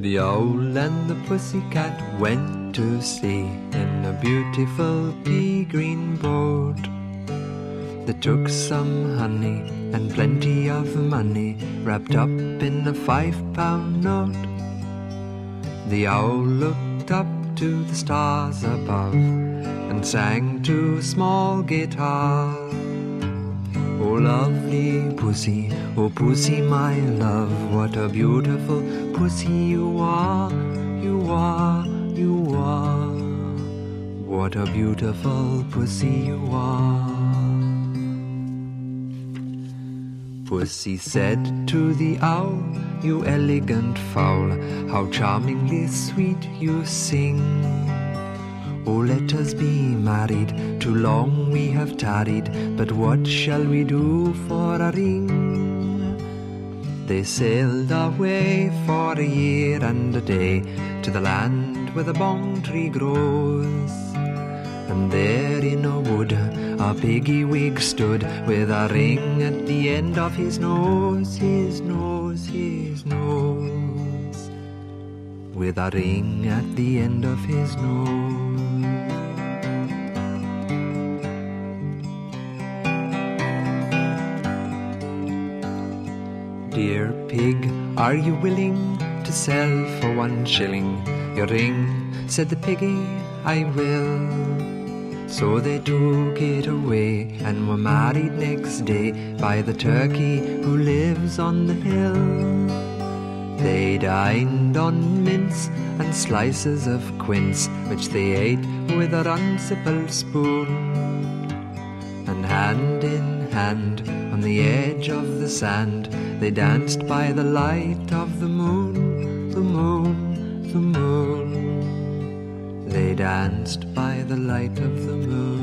The owl and the pussycat went to sea in a beautiful pea-green boat. They took some honey and plenty of money wrapped up in a 5-pound note. The owl looked up to the stars above and sang to a small guitar. Oh lovely pussy, oh pussy my love, what a beautiful pussy you are, you are, you are. What a beautiful pussy you are. Pussy said to the owl, you elegant fowl, how charmingly sweet you sing. Oh, let us be married, too long we have tarried, but what shall we do for a ring? They sailed away for a year and a day to the land where the bong tree grows. And there in a wood a piggy wig stood, with a ring at the end of his nose, his nose, his nose. With a ring at the end of his nose. Dear pig, are you willing to sell for 1 shilling your ring? Said the piggy, I will. So they took it away and were married next day by the turkey who lives on the hill. They dined on mince and slices of quince, which they ate with a runcible spoon. And hand in hand on the edge of the sand, they danced by the light of the moon, the moon, the moon. They danced by the light of the moon.